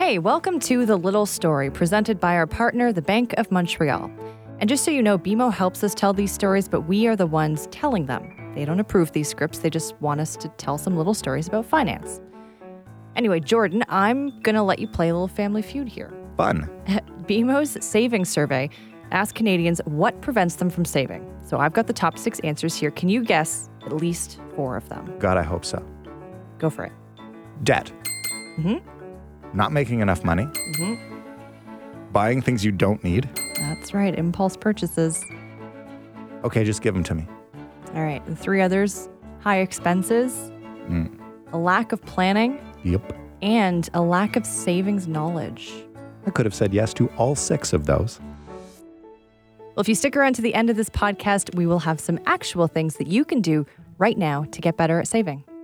Hey, welcome to The Little Story, presented by our partner, the Bank of Montreal. And just so you know, BMO helps us tell these stories, but we are the ones telling them. They don't approve these scripts. They just want us to tell some little stories about finance. Anyway, Jordan, I'm going to let you play a little Family Feud here. Fun. BMO's savings survey asked Canadians what prevents them from saving. So I've got the top 6 answers here. Can you guess at least 4 of them? God, I hope so. Go for it. Debt. Mm-hmm. Not making enough money. Mm-hmm. Buying things you don't need. That's right. Impulse purchases. Okay, just give them to me. All right. The 3 others, high expenses, a lack of planning, Yep. and a lack of savings knowledge. I could have said yes to all 6 of those. Well, if you stick around to the end of this podcast, we will have some actual things that you can do right now to get better at saving.